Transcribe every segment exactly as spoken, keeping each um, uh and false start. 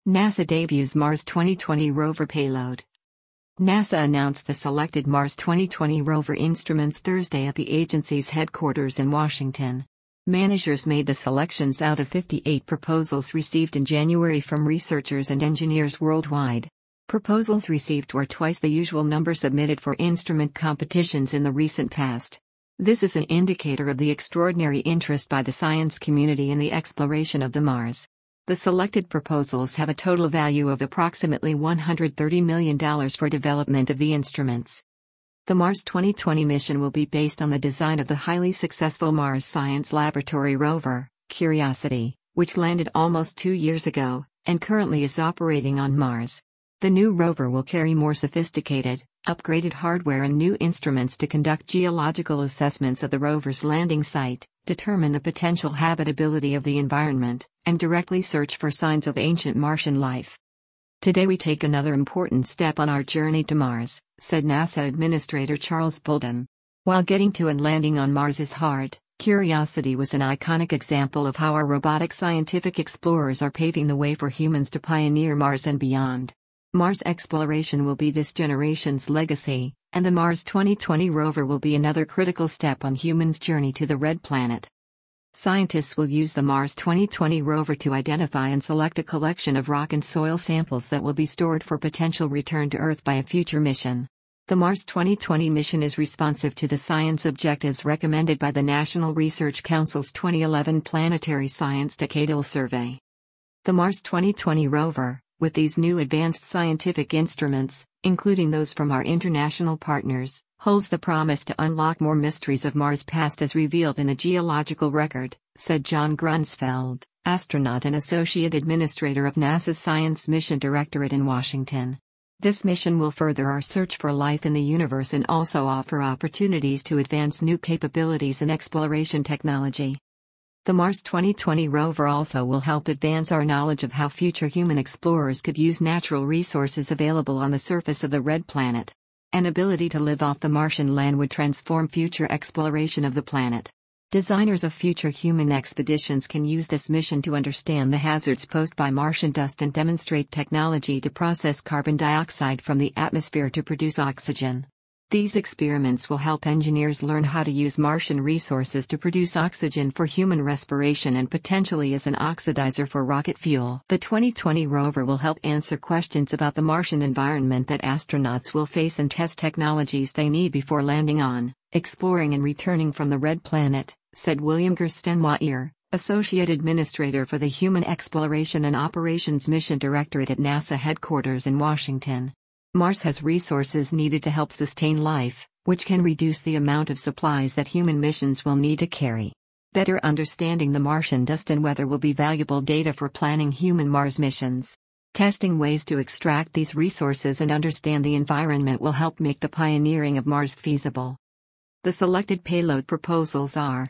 NASA debuts Mars twenty twenty rover payload. NASA announced the selected Mars twenty twenty rover instruments Thursday at the agency's headquarters in Washington. Managers made the selections out of fifty-eight proposals received in January from researchers and engineers worldwide. Proposals received were twice the usual number submitted for instrument competitions in the recent past. This is an indicator of the extraordinary interest by the science community in the exploration of the Mars. The selected proposals have a total value of approximately one hundred thirty million dollars for development of the instruments. The Mars twenty twenty mission will be based on the design of the highly successful Mars Science Laboratory rover, Curiosity, which landed almost two years ago, and currently is operating on Mars. The new rover will carry more sophisticated, upgraded hardware and new instruments to conduct geological assessments of the rover's landing site, determine the potential habitability of the environment, and directly search for signs of ancient Martian life. Today we take another important step on our journey to Mars, said NASA Administrator Charles Bolden. While getting to and landing on Mars is hard, Curiosity was an iconic example of how our robotic scientific explorers are paving the way for humans to pioneer Mars and beyond. Mars exploration will be this generation's legacy, and the Mars twenty twenty rover will be another critical step on humans' journey to the Red Planet. Scientists will use the Mars twenty twenty rover to identify and select a collection of rock and soil samples that will be stored for potential return to Earth by a future mission. The Mars twenty twenty mission is responsive to the science objectives recommended by the National Research Council's twenty eleven Planetary Science Decadal Survey. The Mars twenty twenty rover, with these new advanced scientific instruments, including those from our international partners, holds the promise to unlock more mysteries of Mars' past as revealed in the geological record, said John Grunsfeld, astronaut and associate administrator of NASA's Science Mission Directorate in Washington. This mission will further our search for life in the universe and also offer opportunities to advance new capabilities in exploration technology. The Mars twenty twenty rover also will help advance our knowledge of how future human explorers could use natural resources available on the surface of the Red Planet. An ability to live off the Martian land would transform future exploration of the planet. Designers of future human expeditions can use this mission to understand the hazards posed by Martian dust and demonstrate technology to process carbon dioxide from the atmosphere to produce oxygen. These experiments will help engineers learn how to use Martian resources to produce oxygen for human respiration and potentially as an oxidizer for rocket fuel. The twenty twenty rover will help answer questions about the Martian environment that astronauts will face and test technologies they need before landing on, exploring and returning from the Red Planet, said William Gerstenmaier, Associate Administrator for the Human Exploration and Operations Mission Directorate at NASA headquarters in Washington. Mars has resources needed to help sustain life, which can reduce the amount of supplies that human missions will need to carry. Better understanding the Martian dust and weather will be valuable data for planning human Mars missions. Testing ways to extract these resources and understand the environment will help make the pioneering of Mars feasible. The selected payload proposals are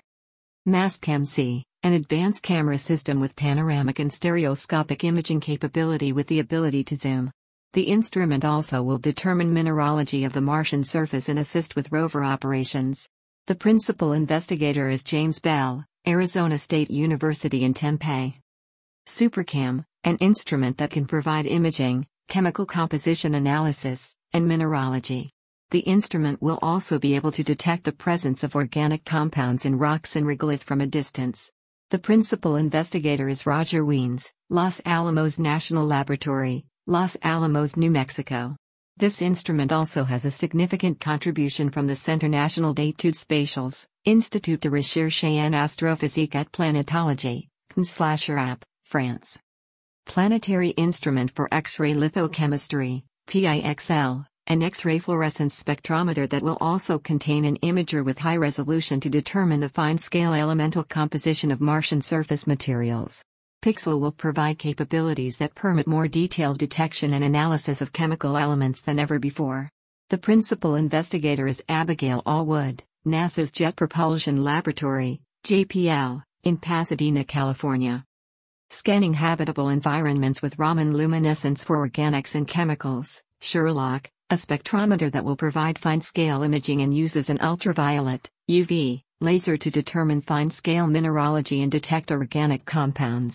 Mastcam-C, an advanced camera system with panoramic and stereoscopic imaging capability with the ability to zoom. The instrument also will determine mineralogy of the Martian surface and assist with rover operations. The principal investigator is James Bell, Arizona State University in Tempe. SuperCam, an instrument that can provide imaging, chemical composition analysis, and mineralogy. The instrument will also be able to detect the presence of organic compounds in rocks and regolith from a distance. The principal investigator is Roger Wiens, Los Alamos National Laboratory, Los Alamos, New Mexico. This instrument also has a significant contribution from the Centre National d'études spatiales, Institut de recherche en astrophysique et planetologie, C N S slash R A P, France. Planetary Instrument for X-ray Lithochemistry, P I X L, an X-ray fluorescence spectrometer that will also contain an imager with high resolution to determine the fine-scale elemental composition of Martian surface materials. Pixel will provide capabilities that permit more detailed detection and analysis of chemical elements than ever before. The principal investigator is Abigail Allwood, NASA's Jet Propulsion Laboratory, J P L, in Pasadena, California. Scanning habitable environments with Raman luminescence for organics and chemicals, Sherlock, a spectrometer that will provide fine-scale imaging and uses an ultraviolet, U V, laser to determine fine-scale mineralogy and detect organic compounds.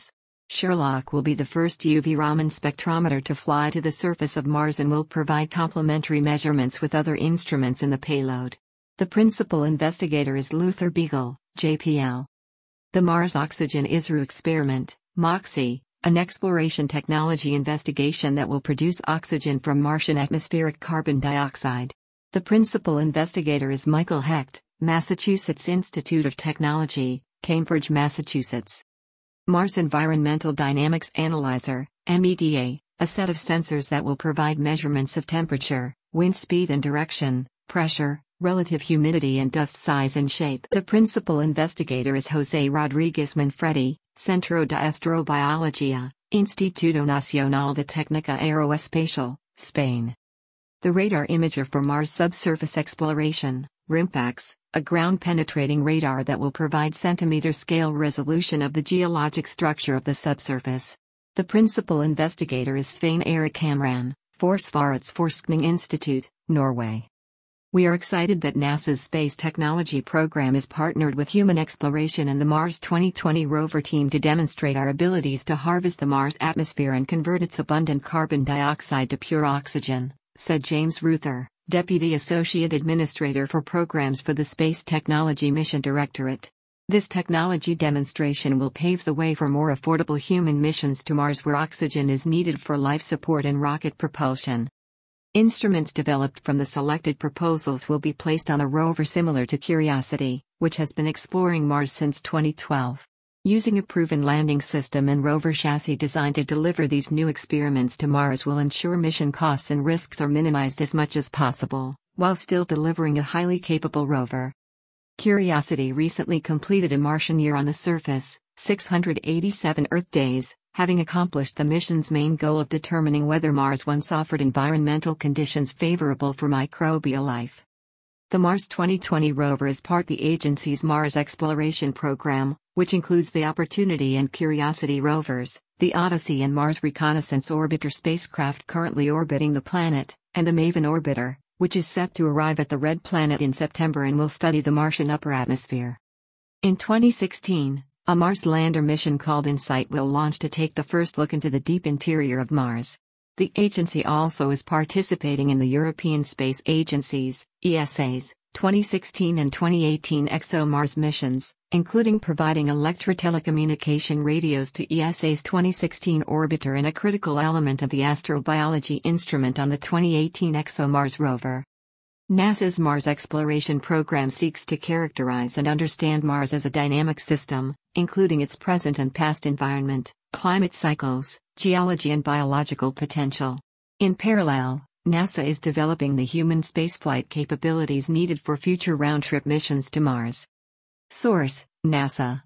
Sherlock will be the first U V Raman spectrometer to fly to the surface of Mars and will provide complementary measurements with other instruments in the payload. The principal investigator is Luther Beagle, J P L. The Mars Oxygen I S R O experiment, MOXIE, an exploration technology investigation that will produce oxygen from Martian atmospheric carbon dioxide. The principal investigator is Michael Hecht, Massachusetts Institute of Technology, Cambridge, Massachusetts. Mars Environmental Dynamics Analyzer, M E D A, a set of sensors that will provide measurements of temperature, wind speed and direction, pressure, relative humidity and dust size and shape. The principal investigator is José Rodríguez Manfredi, Centro de Astrobiología, Instituto Nacional de Técnica Aeroespacial, Spain. The radar imager for Mars subsurface exploration, RIMPAX, a ground-penetrating radar that will provide centimeter-scale resolution of the geologic structure of the subsurface. The principal investigator is Svein Erik Hamran, Forsvarsforskning Institute, Norway. We are excited that NASA's Space Technology Program is partnered with Human Exploration and the Mars twenty twenty rover team to demonstrate our abilities to harvest the Mars atmosphere and convert its abundant carbon dioxide to pure oxygen, said James Ruther, Deputy Associate Administrator for Programs for the Space Technology Mission Directorate. This technology demonstration will pave the way for more affordable human missions to Mars where oxygen is needed for life support and rocket propulsion. Instruments developed from the selected proposals will be placed on a rover similar to Curiosity, which has been exploring Mars since twenty twelve. Using a proven landing system and rover chassis designed to deliver these new experiments to Mars will ensure mission costs and risks are minimized as much as possible, while still delivering a highly capable rover. Curiosity recently completed a Martian year on the surface, six hundred eighty-seven Earth days, having accomplished the mission's main goal of determining whether Mars once offered environmental conditions favorable for microbial life. The Mars twenty twenty rover is part of the agency's Mars Exploration Program, which includes the Opportunity and Curiosity rovers, the Odyssey and Mars Reconnaissance Orbiter spacecraft currently orbiting the planet, and the MAVEN orbiter, which is set to arrive at the Red Planet in September and will study the Martian upper atmosphere. In twenty sixteen, a Mars lander mission called InSight will launch to take the first look into the deep interior of Mars. The agency also is participating in the European Space Agency's, E S A's, twenty sixteen and twenty eighteen ExoMars missions, including providing electro-telecommunication radios to E S A's twenty sixteen orbiter and a critical element of the astrobiology instrument on the twenty eighteen ExoMars rover. NASA's Mars Exploration Program seeks to characterize and understand Mars as a dynamic system, including its present and past environment, climate cycles, geology and biological potential. In parallel, NASA is developing the human spaceflight capabilities needed for future round-trip missions to Mars. Source: NASA.